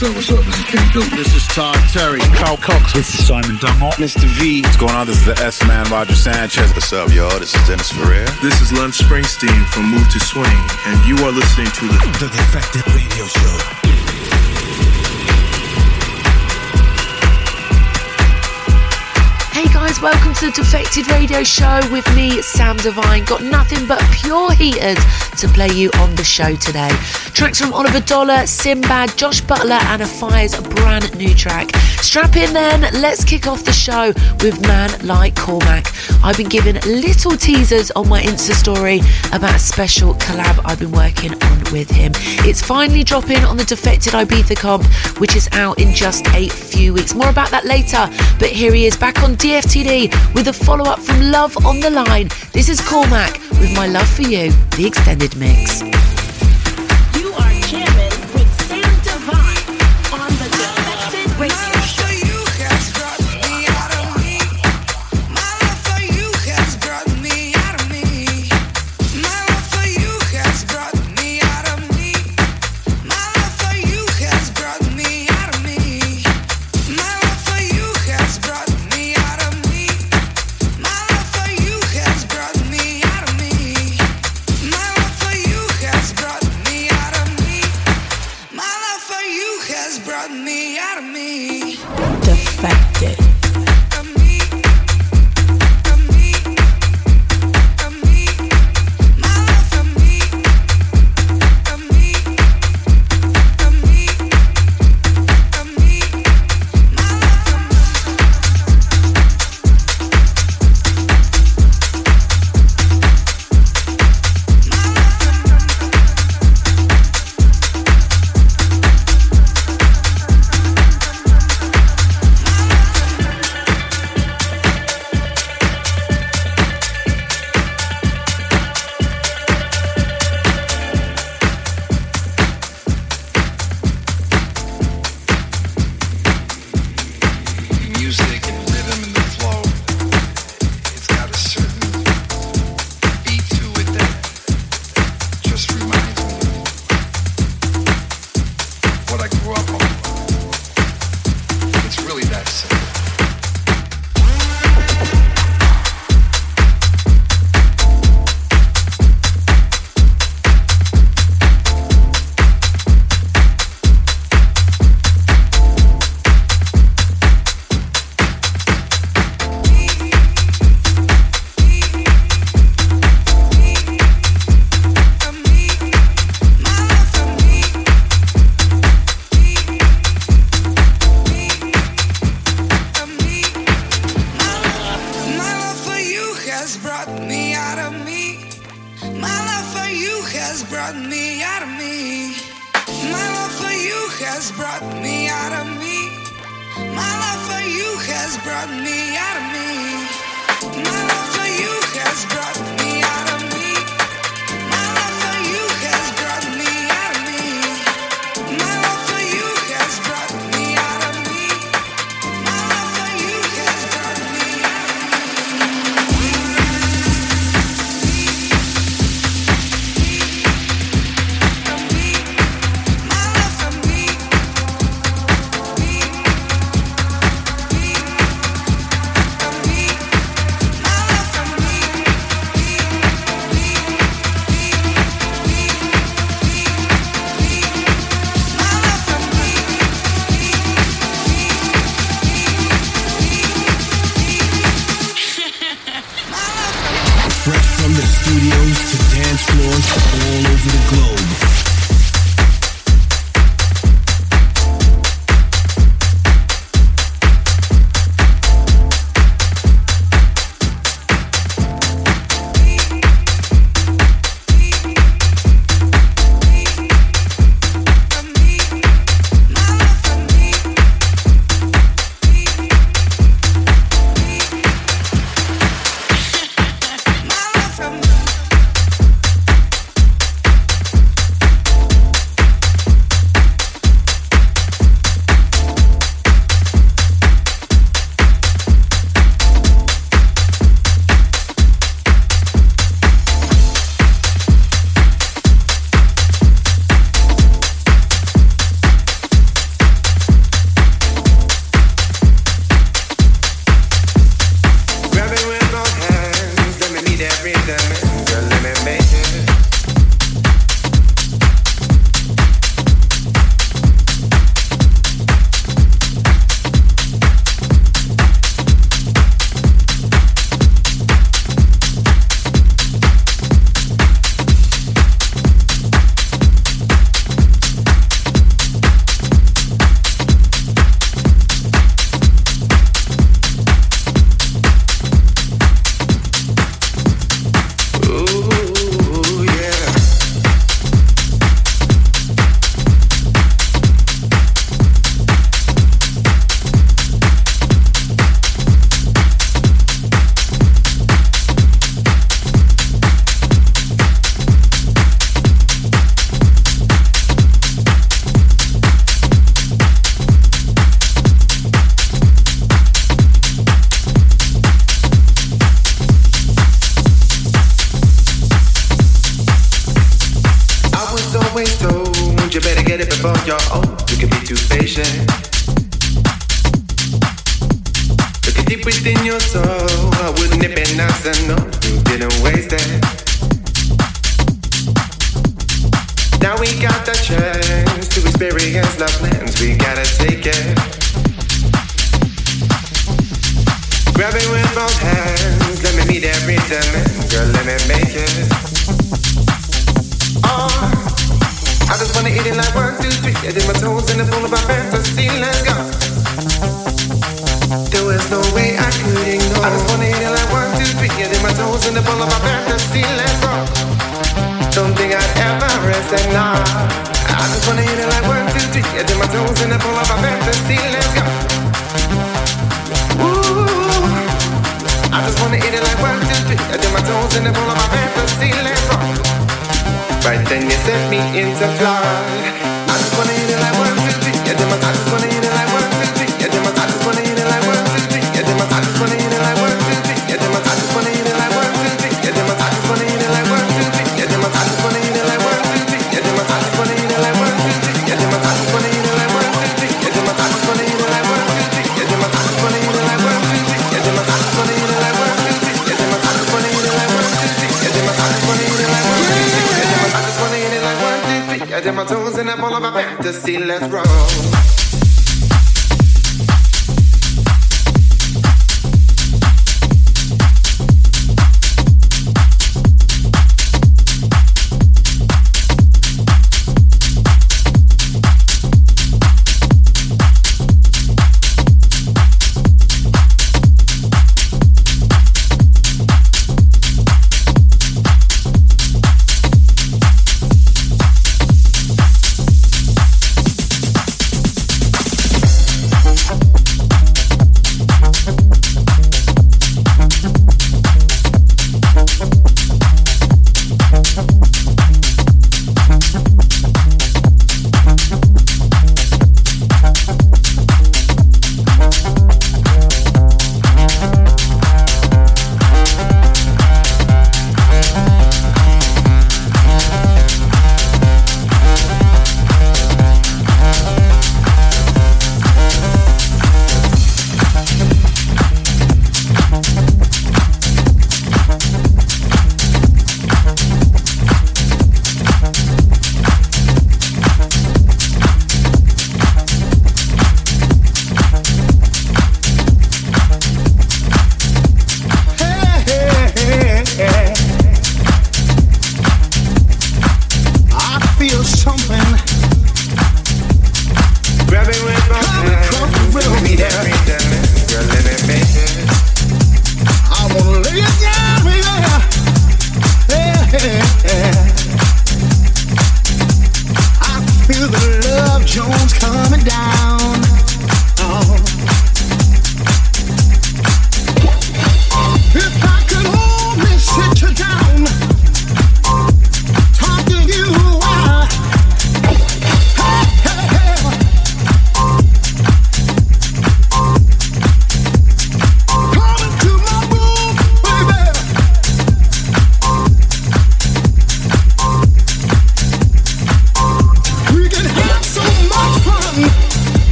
What's up? This is King Duke. This is Todd Terry. Carl Cox. This is Simon Dunmore. Mr. V. What's going on? This is the S-Man, Roger Sanchez. What's up, y'all? This is Dennis Ferrer. This is Len Springsteen from Move to Swing, and you are listening to the Defected Radio Show. Hey guys, welcome to the Defected Radio Show with me, Sam Divine. Got nothing but pure heaters to play you on the show today. Tracks from Oliver Dollar, Sinbad, Josh Butler and Afire's brand new track. Strap in then, let's kick off the show with Man Like Cormac. I've been given little teasers on my Insta story about a special collab I've been working on with him. It's finally dropping on the Defected Ibiza comp, which is out in just a few weeks. More about that later, but here he is back on DFTD with a follow-up from Love on the Line. This is Cormac with My Love For You, the extended mix. You are jamming with Sam Divine on the Defected Radio Show. Defected. on your own, you can be too patient. Looking deep within your soul, wouldn't it be nice to know you didn't waste it? Now we got the chance to experience love lands, we gotta take it. Grab it with both hands, let me meet every demand, girl, let me make it. Oh, I just wanna eat it like 1, 2, 3. I did my toes in the pool of my fantasy, let's go. There was no way I could ignore. I just wanna eat it like 1, 2, 3. I did my toes in the pool of my fantasy, let's go. Don't think I'd ever rest at night. I just wanna eat it like 1, 2, 3. I did my toes in the pool of my fantasy, let's go. Ooh, I just wanna eat it like 1, 2, 3. I did my toes in the pool of my fantasy, let's go. Right then you set me into flight. I just wanna eat it like 1, 2, 3. I just wanna eat it like 1, 2, 3. I just wanna eat it like 1, 2, 3. I just wanna eat it like 1, 2, 3. I just wanna eat it like 1, 2, 3. I just wanna eat it like 1, 2, 3. I just wanna eat it like 1, 2, 3. I just wanna eat it like 1, 2, 3. I just wanna eat it like 1, 2, 3. I just wanna eat it like 1, 2, 3. I just wanna eat it like 1, 2, 3. I just wanna eat it like 1, 2, 3. I just wanna eat it like 1, 2, 3. I just wanna eat it like 1, 2, 3. I just wanna eat it like 1, 2, 3. I did my toes in that ball of my fantasy, let's roll.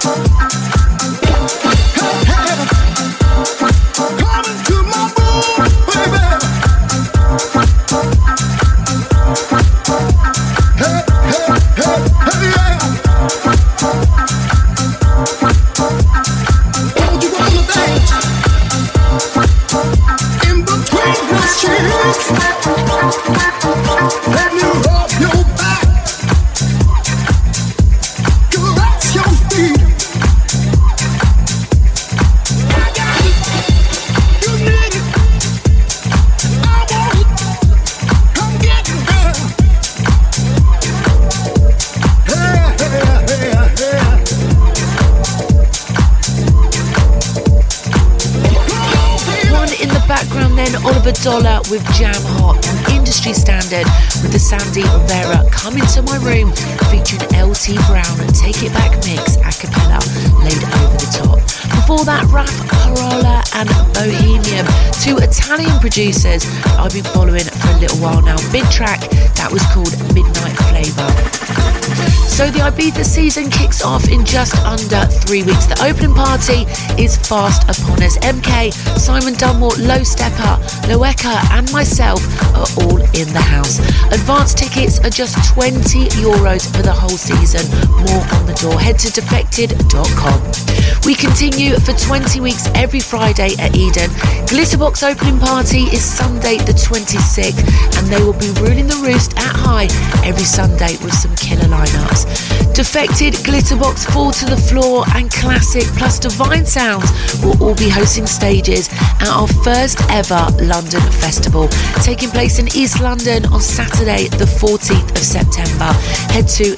Dollar with Jam Hot, an industry standard with the Sandy Rivera Come Into My Room featuring LT Brown and Take It Back mix a cappella laid over the top. Before that, Raf Carolla and Bohemian, two Italian producers I've been following for a little while now. Big track that was called Midnight Flavor. So the Ibiza season kicks off in just under 3 weeks. The opening party is fast upon us. MK, Simon Dunmore, Low Stepper, Loeka and myself are all in the house. Advance tickets are just €20 for the whole season. More on the door. Head to defected.com. We continue for 20 weeks every Friday at Eden. Glitterbox opening party is Sunday the 26th and they will be ruling the roost at High every Sunday with some killer lineups. Defected, Glitterbox, Fall to the Floor and Classic plus Divine Sounds will all be hosting stages at our first ever London Festival, taking place in East London on Saturday the 14th of September. Head to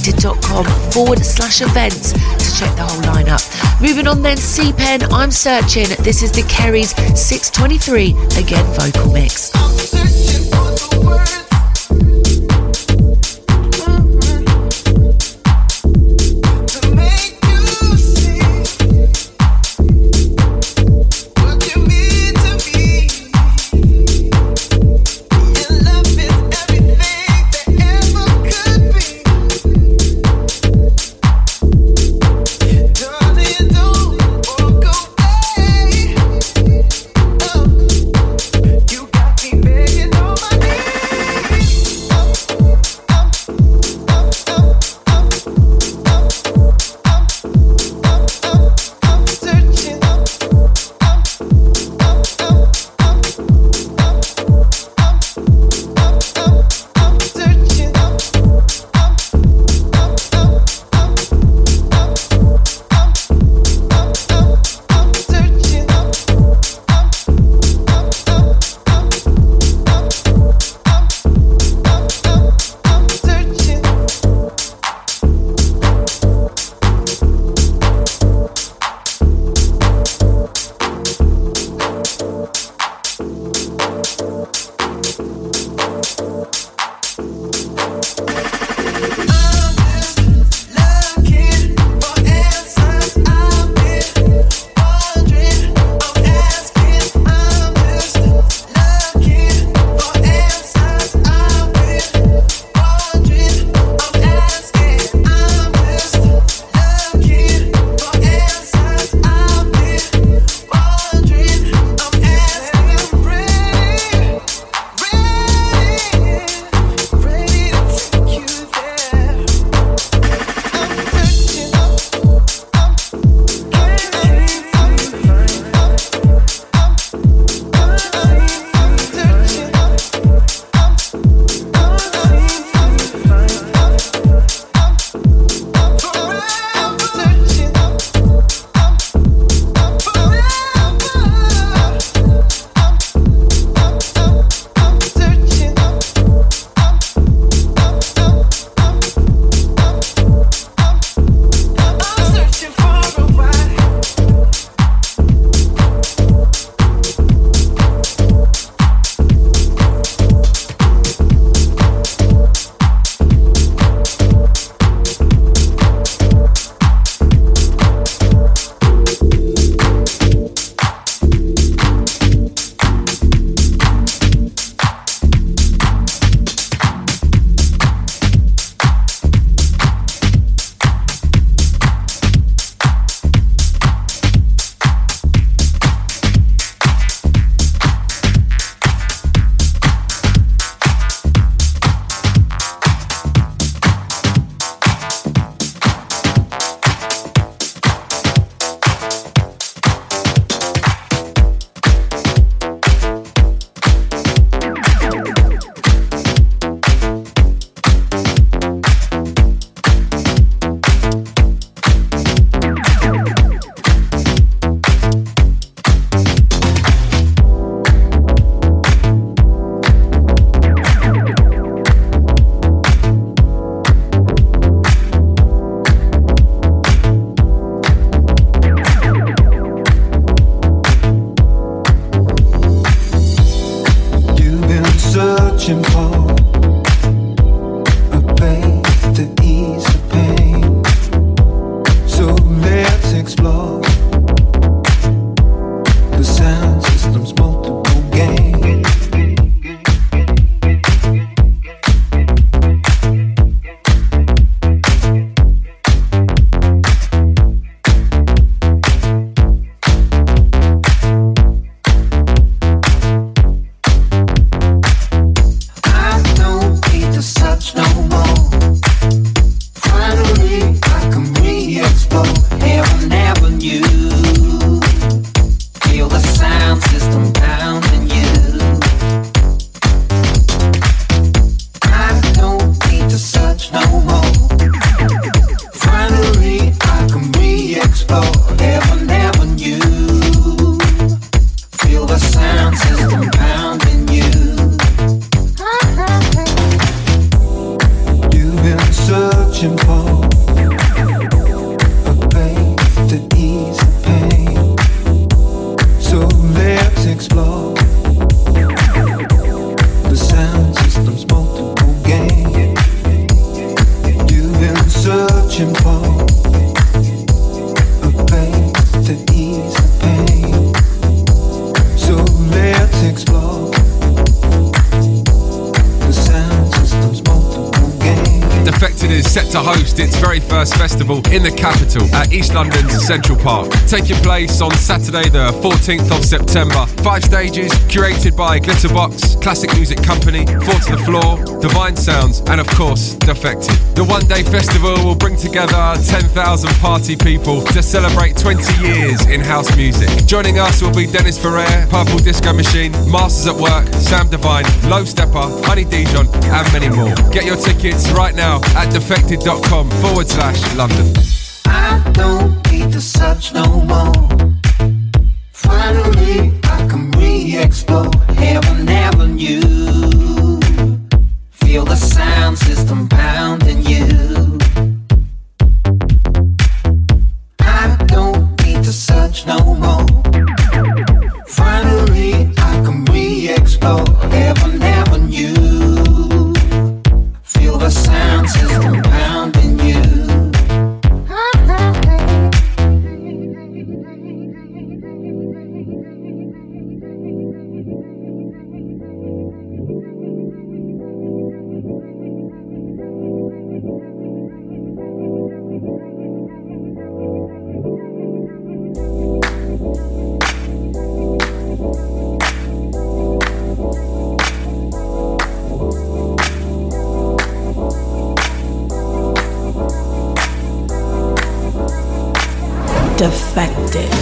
defected.com/events to check the whole lineup. Moving on then, C-Pen, I'm Searching. This is the Kerry's 623 again vocal mix. I'm searching for the words. You got me begging on my knees. searching for a place to ease the pain. So let's explore the sound system's multiple game. You've been searching for a place to ease the pain. So let's explore the sound system's multiple game. Defected is set to host its very first festival in the capital at East London's Central Park, taking place on Saturday the 14th of September. 5 stages curated by Glitterbox, Classic Music Company, Four to the Floor, Divine Sounds and of course Defected. The one-day festival will bring together 10,000 party people to celebrate 20 years in house music. Joining us will be Dennis Ferrer, Purple Disco Machine, Masters at Work, Sam Divine, Low Stepper, Honey Dijon and many more. Get your tickets right now at defected.com/London. I don't need to search no more. Finally, I can re-explore Heaven Avenue. Feel the sound system pounding you. I don't need to search no more. Finally, I can re-explore Heaven Avenue. Feel the sound system pounding you. Defected.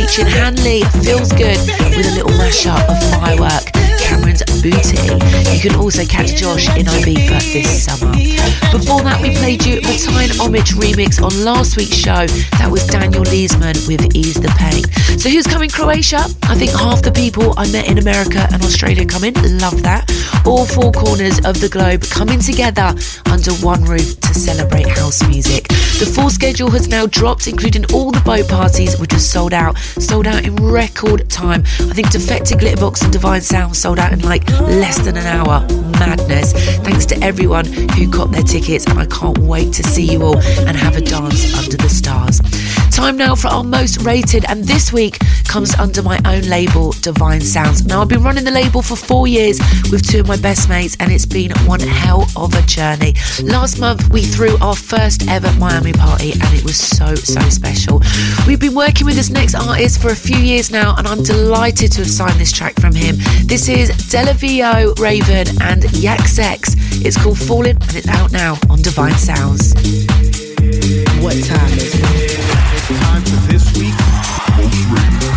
featuring Hanley, Feels Good, with a little mashup of Firework, Cameron's Booty. You can also catch Josh in Ibiza this summer. Before that, we played you the Tyne Homage remix on last week's show. That was Daniel Leesman with Ease the Pain. So who's coming? Croatia? I think half the people I met in America and Australia coming. Love that. All four corners of the globe coming together under one roof to celebrate house music. The full schedule has now dropped, including all the boat parties, which was sold out in record time. I think Defected, Glitterbox and Divine Sound sold out in like less than an hour. Madness. Thanks to everyone who got their tickets, and I can't wait to see you all and have a dance under the stars. Time now for our most rated, and this week comes under my own label, Divine Sounds. Now, I've been running the label for 4 years with two of my best mates, and it's been one hell of a journey. Last month, we threw our first ever Miami party, and it was so special. We've been working with this next artist for a few years now, and I'm delighted to have signed this track from him. This is Delavio, Raven, and Yax X. It's called Fallin', and it's out now on Divine Sounds. What time is it? It's time for this week's Most Rated.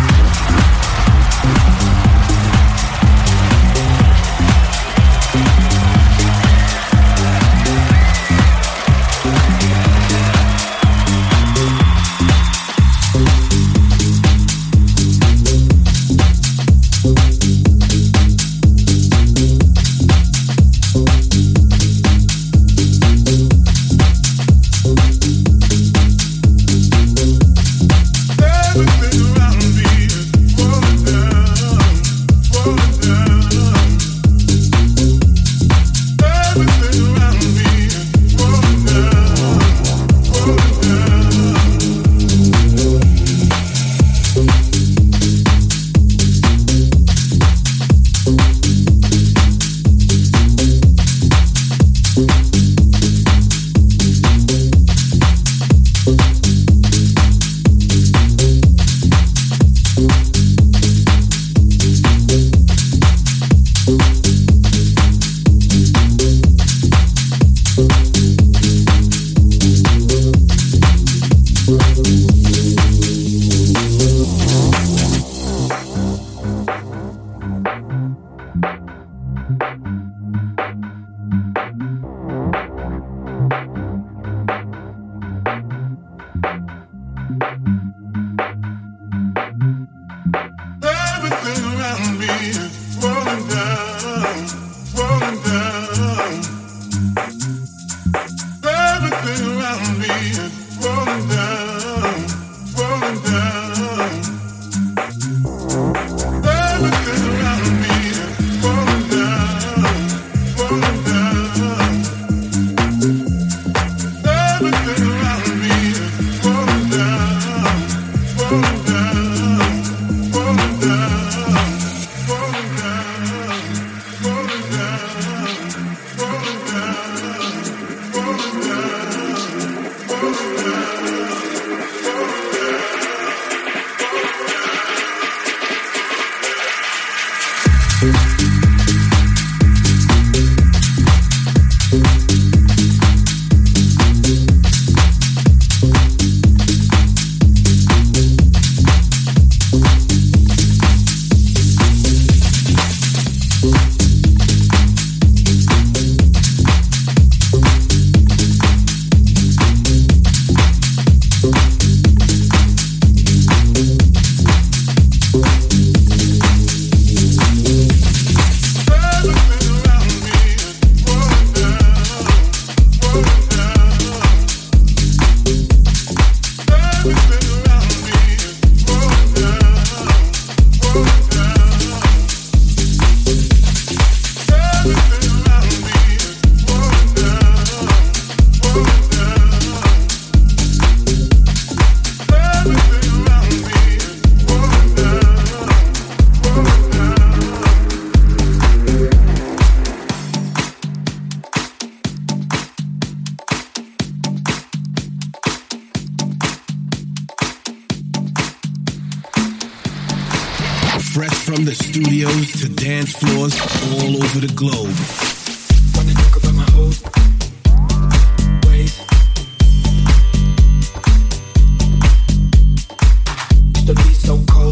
From the studios to dance floors all over the globe. Wanna talk about my whole ways. Used to be so cold.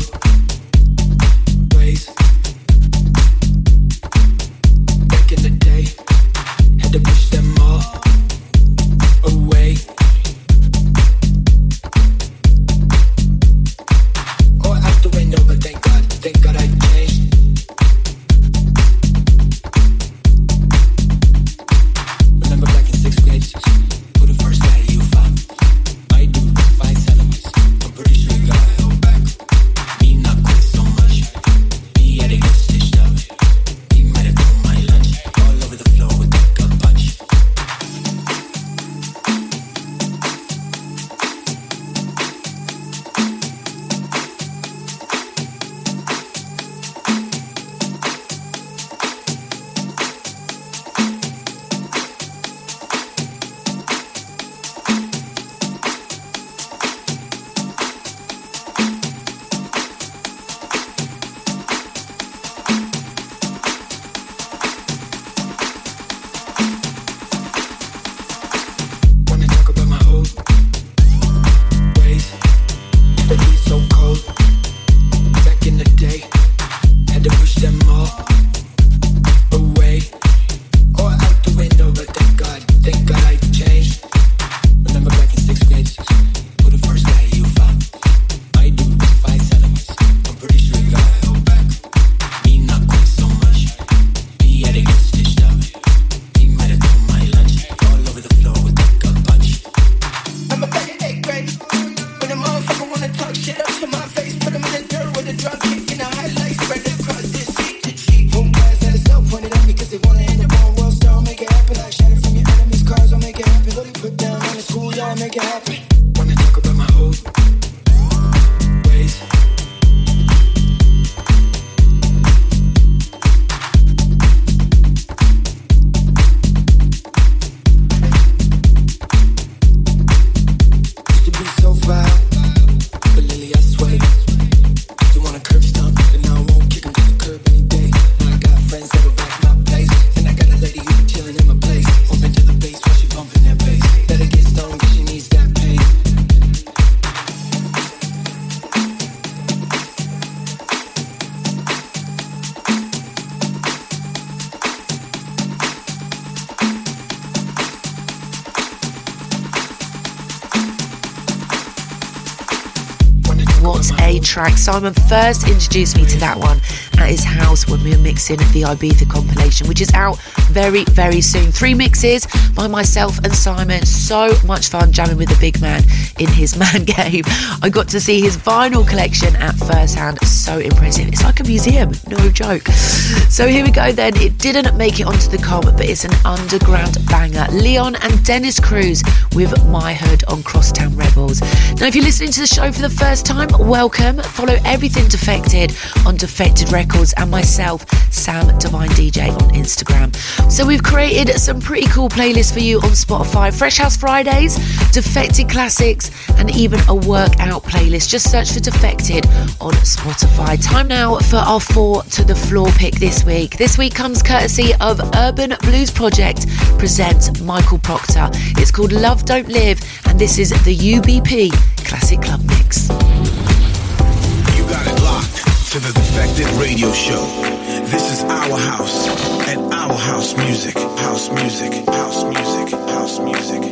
What a track. Simon first introduced me to that one at his house when we were mixing the Ibiza compilation, which is out very, very soon. 3 mixes by myself and Simon. So much fun jamming with the big man in his man cave. I got to see his vinyl collection at first hand. So impressive. It's like a museum, no joke. So here we go then. It didn't make it onto the com, but it's an underground banger. Leon and Dennis Cruz with My Hood on Crosstown Rebels. Now, if you're listening to the show for the first time, welcome. Follow everything Defected on Defected Records and myself, Sam Divine DJ, on Instagram. So we've created some pretty cool playlists for you on Spotify. Fresh House Fridays, Defected Classics, and even a workout playlist. Just search for Defected on Spotify. Time now for our 4 to the floor pick this week. This week comes courtesy of Urban Blues Project presents Michael Proctor. It's called Love Don't Live, and this is the UBP Classic Club Mix. You got it locked to the Defected Radio Show. This is our house and our house music. House music, house music, house music.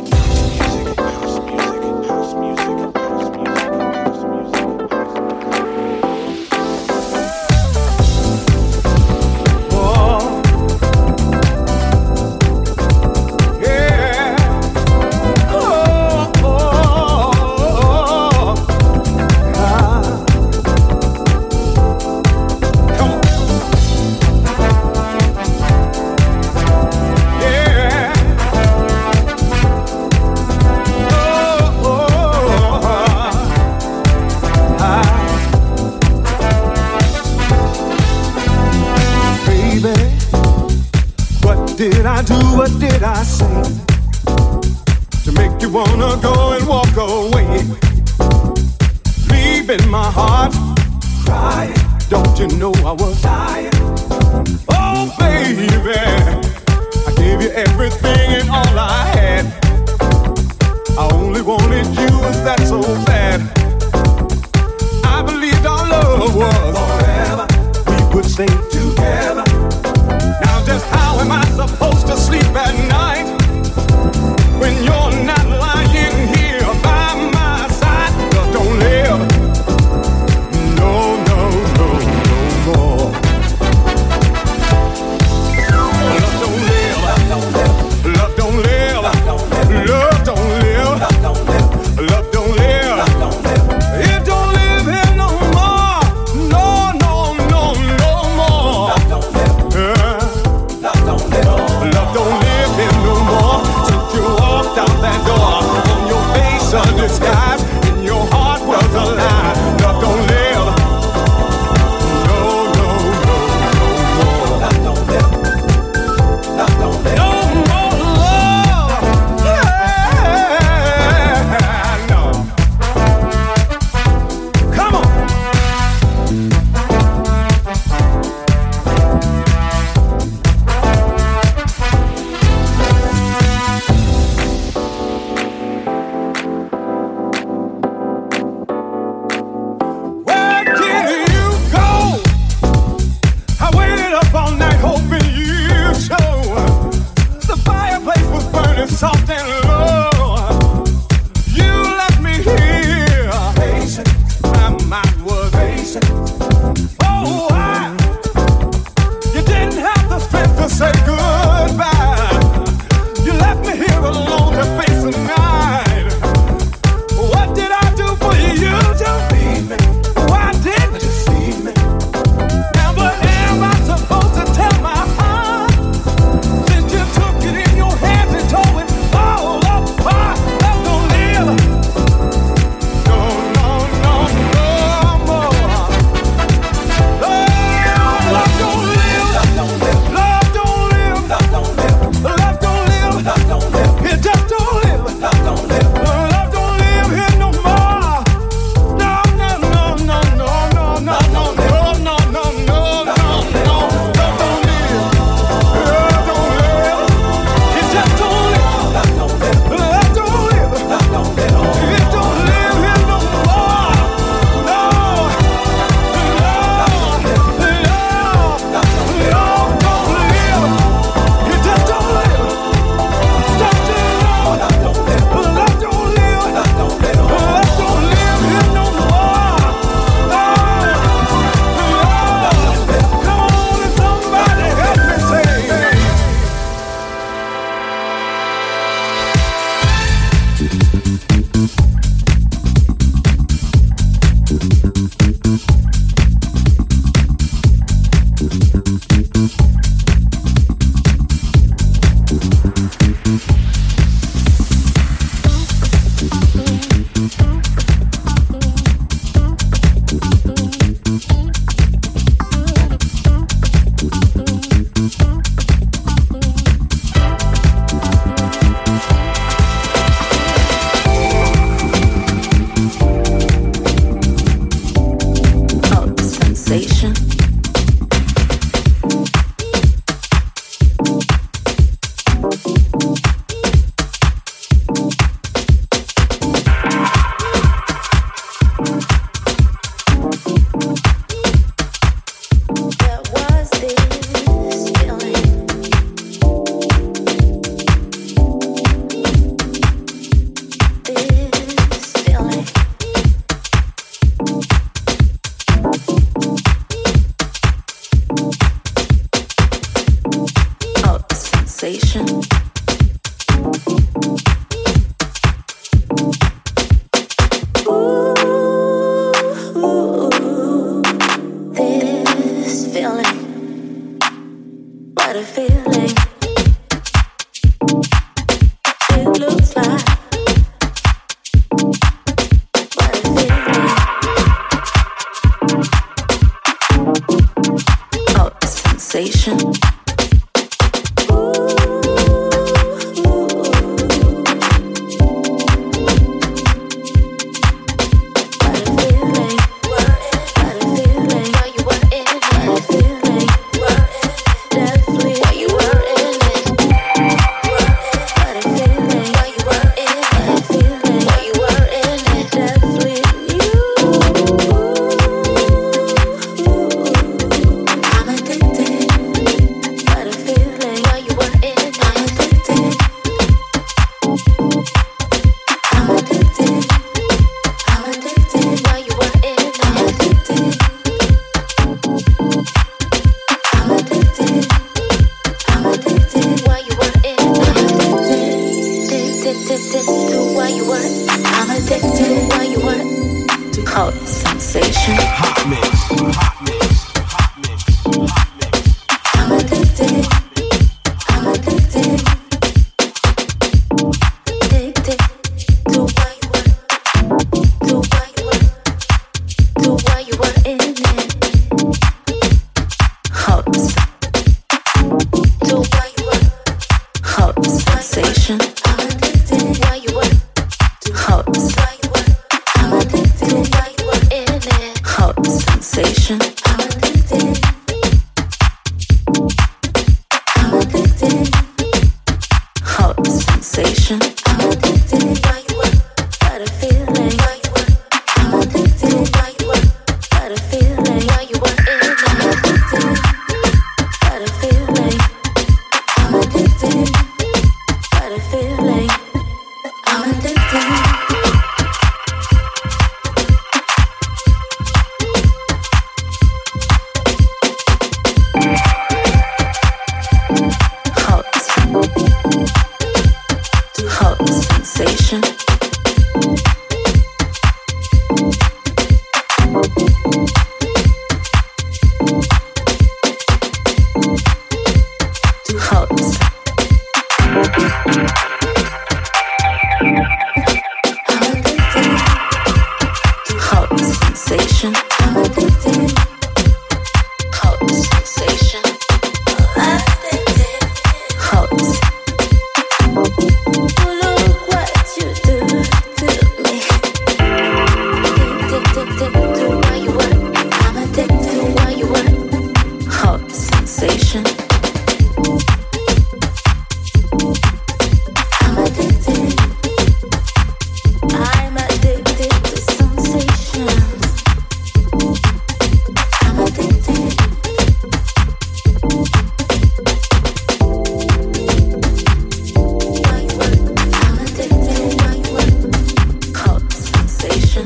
What did I say to make you wanna go and walk away? Leaving my heart crying. Don't you know I was dying? Oh baby, I gave you everything and all I had. I only wanted you, was that so bad? I believed our love was forever. We would stay together. Now just how am I supposed to sleep at night when you're not lying here by my side? Love don't live. No, no, no, no more. Love don't live. Love don't live. Love don't live. Love don't live. It don't live here no more. No, no, no, no more. Love don't live in addicted to what you want. I'm addicted to what you want. To hot sensation. Hot mix. Hot mix. Hot mix. Hot mix. I'm addicted. I'm addicted. Addicted to what you want. To what you want. To what you want in it. Hot. To what you want. Hot sensation. I'm addicted to what you want. Hot. I'm addicted to what you want in it. Hot sensation. I'm addicted. I'm addicted. Hot sensation. I'm addicted to what you want. Got a feeling. I'm addicted to what you want. Got a feeling. What you want in it. I'm addicted. Got a feeling. I'm addicted. Got a feeling. I'm addicted. Hot sensation. Hot. Hot sensation. I'm addicted. Hot sensation. I'm addicted. Hot. Look what you do to me. Addicted to what you want. I'm addicted to what you want. Hot sensation. I'm addicted. I'm addicted to sensations. I'm addicted. What you want? I'm addicted. What you want? Hot sensation.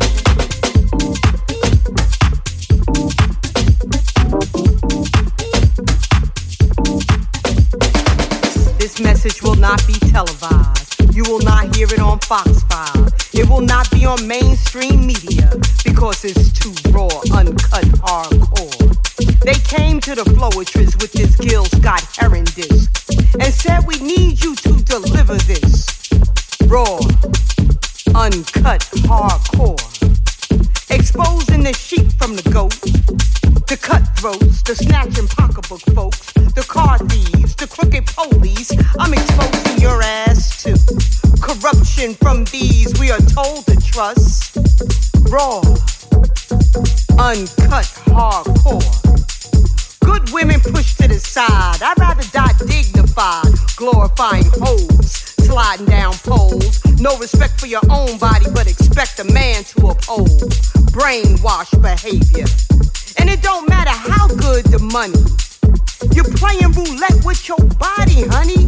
This message will not be televised. You will not hear it on Fox 5. It will not be on mainstream media because it's too raw, uncut, hardcore. They came to the Floetress with this Gil Scott Heron disc and said we need you to deliver this raw, uncut, hardcore. Exposing the sheep from the goat, the cutthroats, the snatching pocketbook folks, the car thieves, the crooked police. I'm exposing your ass to corruption from these we are told to trust. Raw, uncut, hardcore. Good women pushed to the side. I'd rather die dignified, glorifying hoes, sliding down poles. No respect for your own body, but expect a man to uphold brainwashed behavior. And it don't matter how good the money. You're playing roulette with your body, honey.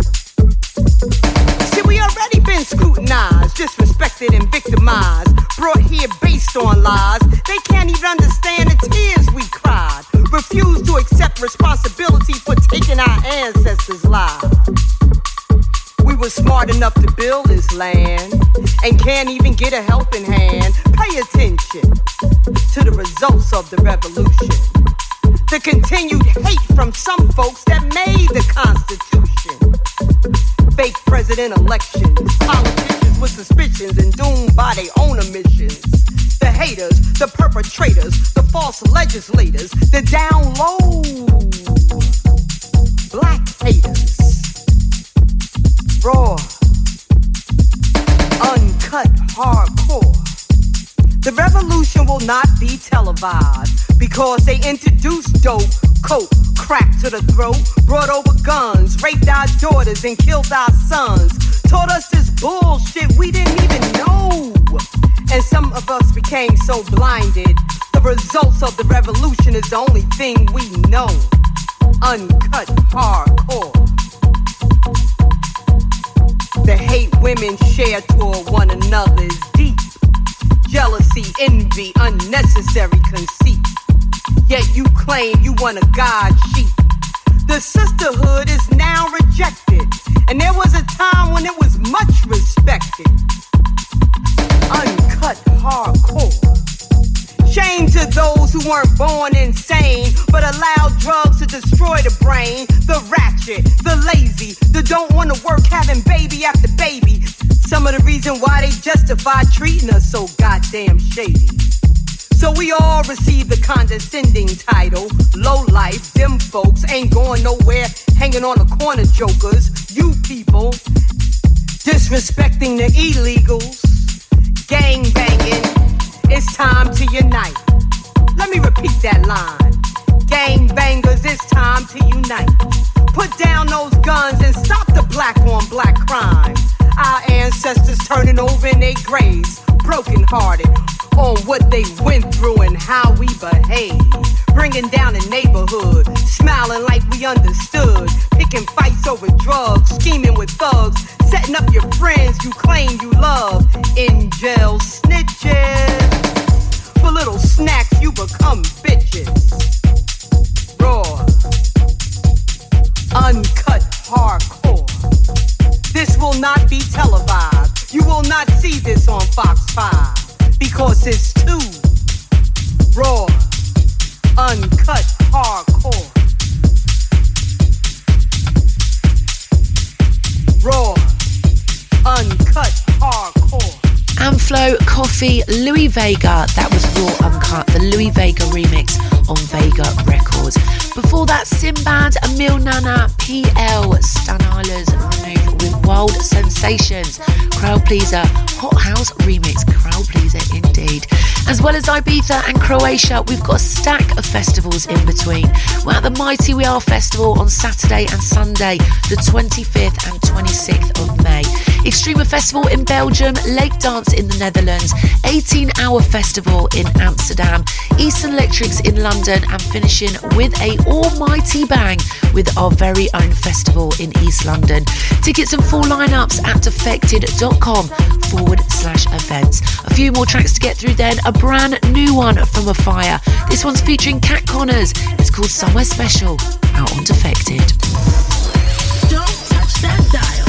See, we already been scrutinized, disrespected and victimized, brought here based on lies. They can't even understand the tears we cried. Refuse to accept responsibility for taking our ancestors' lives. We were smart enough to build this land and can't even get a helping hand. Pay attention to the results of the revolution. The continued hate from some folks that made the Constitution. Fake president elections, politicians with suspicions and doomed by their own omissions. The haters, the perpetrators, the false legislators, the down low black haters. Raw, uncut, hardcore. The revolution will not be televised because they introduced dope, coke, crack to the throat, brought over guns, raped our daughters and killed our sons, taught us this bullshit we didn't even know. And some of us became so blinded, the results of the revolution is the only thing we know. Uncut, hardcore. The hate women share toward one another is deep. Jealousy, envy, unnecessary conceit. Yet you claim you want a God sheep. The sisterhood is now rejected. And there was a time when when it was much respected. Uncut hardcore. Shame to those who weren't born insane, but allowed drugs to destroy the brain. The ratchet, the lazy, the don't want to work, having baby after baby. Some of the reason why they justify treating us so goddamn shady. So we all receive the condescending title. Low life, them folks ain't going nowhere, hanging on the corner jokers. You people disrespecting the illegals, gang banging. It's time to unite. Let me repeat that line. Gang bangers, it's time to unite. Put down those guns and stop the black on black crime. Our ancestors turning over in their graves, broken hearted on what they went through and how we behave. Bringing down the neighborhood, smiling like we understood. Picking fights over drugs, scheming with thugs. Setting up your friends you claim you love. In jail snitches. For little snacks you become bitches. Raw. Uncut hardcore. This will not be televised. You will not see this on Fox 5. Because it's too raw. Uncut hardcore. Raw. Uncut hardcore. Amflo, Coffee, Louis Vega. That was Raw Uncut, the Louis Vega remix on Vega Records. Before that, Sinbad, Emil Nana, PL, Stan Islas remove with Wild Sensations. Crowd Pleaser, Hot House remix. Crowd Pleaser indeed. As well as Ibiza and Croatia, we've got a stack of festivals in between. We're at the Mighty We Are Festival on Saturday and Sunday, the 25th and 26th of May. Extrema Festival in Belgium, Lake Dance in the Netherlands, 18-hour festival in Amsterdam, Eastern Electrics in London, and finishing with a almighty bang with our very own festival in East London. Tickets and full lineups at defected.com/events. A few more tracks to get through then. A brand new one from Afire. This one's featuring Cat Connors. It's called Somewhere Special, out on Defected. Don't touch that dial.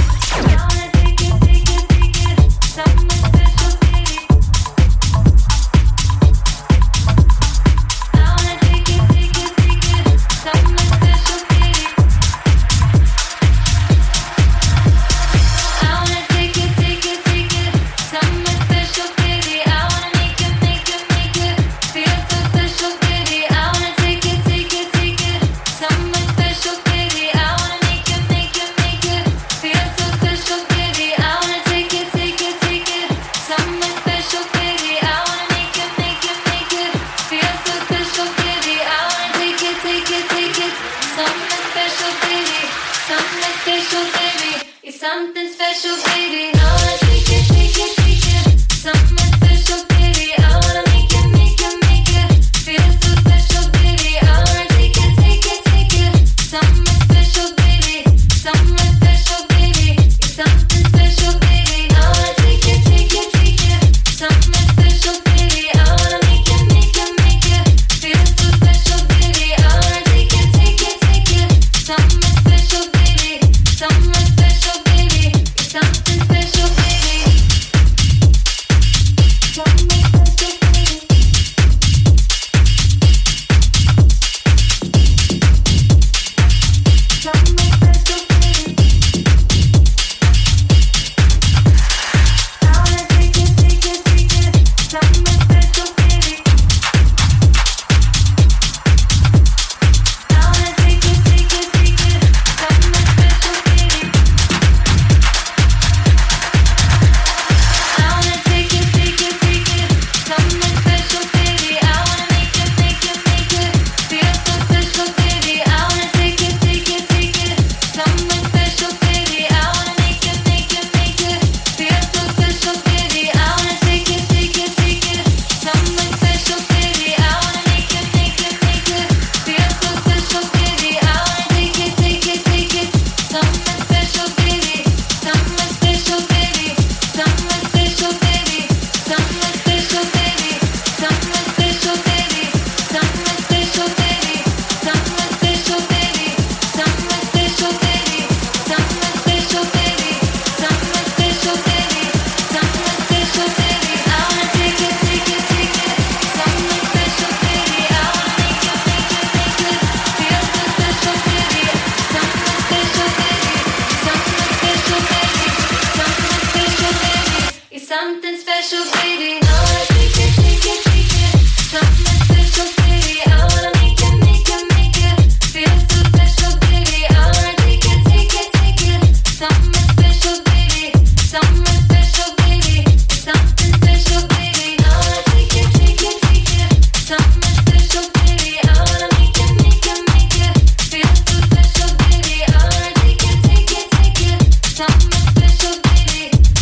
Something special, baby. I wanna take it, take it, take it. Something special, baby. I wanna make it, make it, make it. Feel so special, baby. I wanna take it, take it, take it. Something special, baby. Something special, baby. It's something special, baby. I wanna take it, take it, take it. Something special, baby. I wanna make it, make it, make it. Feel so special, baby. I wanna take it, take it, take it. Something special, baby. Something special, baby. It's something special.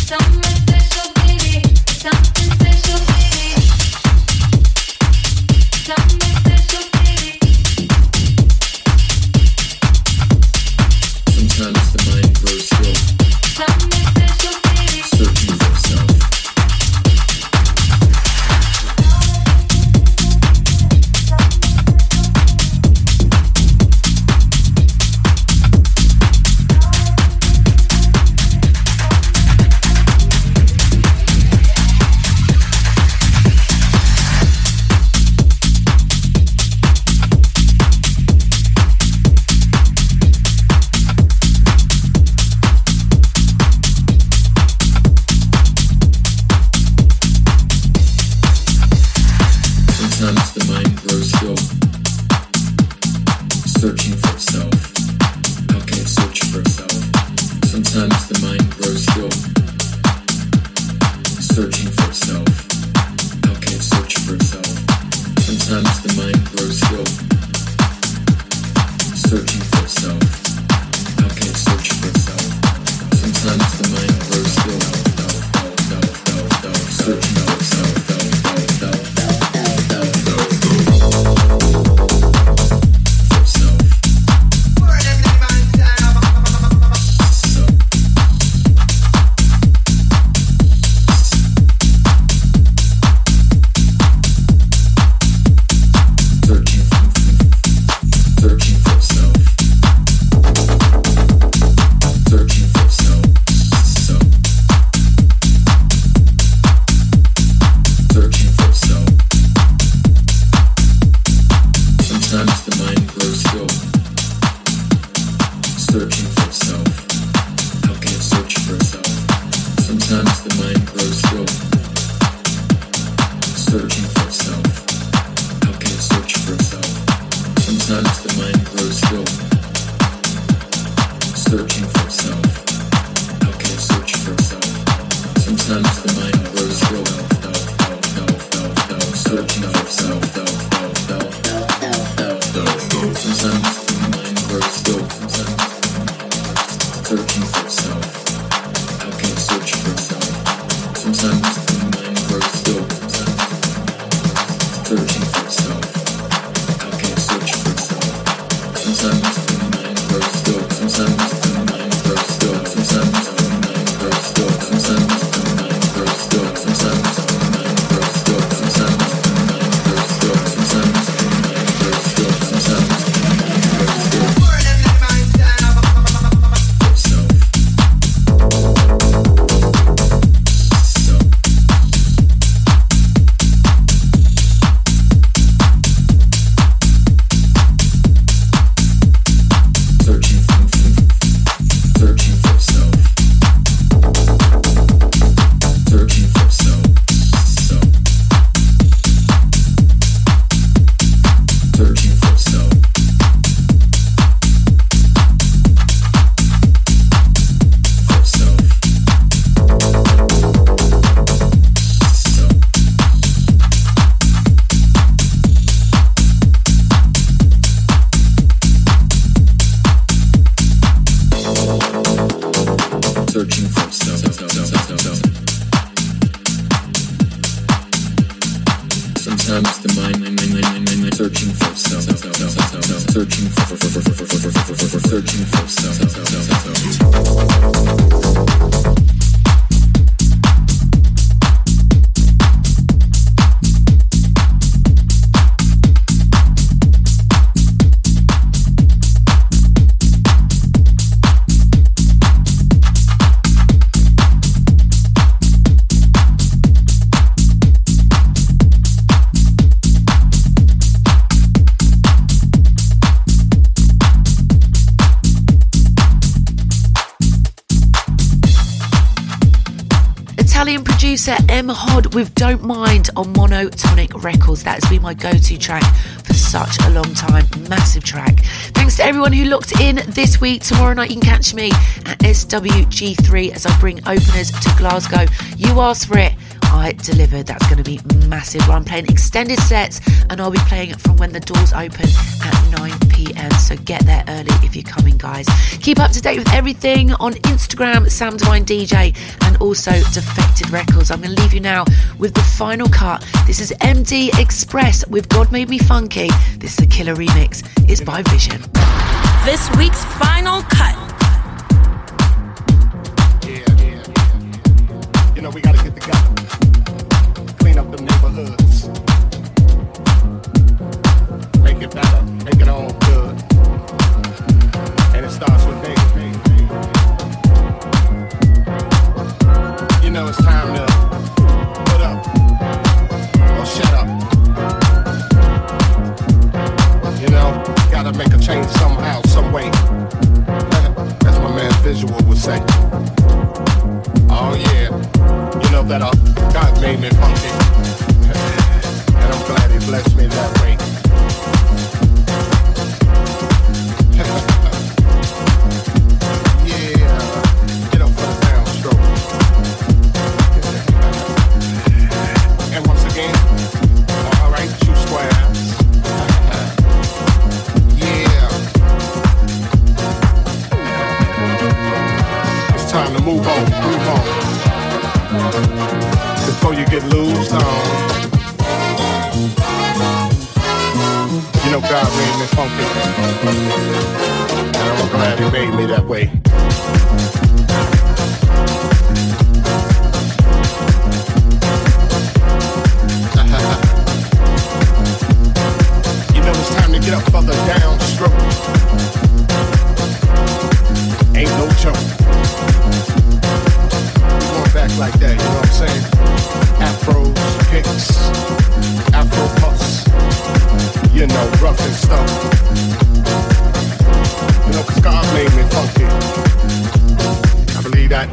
M Hod with Don't Mind on Monotonic Records. That has been my go-to track for such a long time. Massive track. Thanks to everyone who looked in this week. Tomorrow night you can catch me at SWG3 as I bring openers to Glasgow. You asked for it. I delivered. That's going to be massive. I'm playing extended sets, and I'll be playing it from when the doors open at 9 p.m. So get there early if you're coming, guys. Keep up to date with everything on Instagram, Sam Divine DJ, and also Defected Records. I'm going to leave you now with the final cut. This is MD Express with God Made Me Funky. This is a killer remix. It's by Vision. This week's final cut. You know, we gotta get together, clean up the neighborhoods, make it better, make it all good. And it starts with me. You know, it's time to put up or shut up. You know, gotta make a change somehow, some way. That's my man Visual would say. Oh yeah, you know that God made me funky, and I'm glad He blessed me that way. Yeah, get up for the downstroke. And once again, all right, you squares. Yeah, it's time to move on. Before you get loose on. You know God made me funky, and I'm glad He made me that way. You know it's time to get up for the downstroke. Ain't no joke. Back like that, you know what I'm saying? Afros, kicks, Afro puffs, you know, rough and stuff. You know, 'cause God made me funky. I believe that.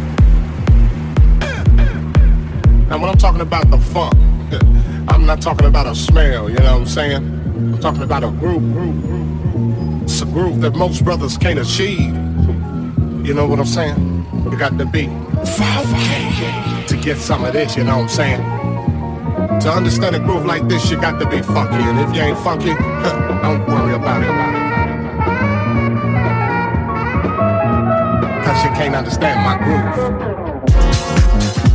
Now when I'm talking about the funk, I'm not talking about a smell, you know what I'm saying? I'm talking about a groove. It's a groove that most brothers can't achieve. You know what I'm saying? You got to be funky to get some of this, you know what I'm saying? To understand a groove like this, you got to be funky. And if you ain't funky, don't worry about it. 'Cause you can't understand my groove.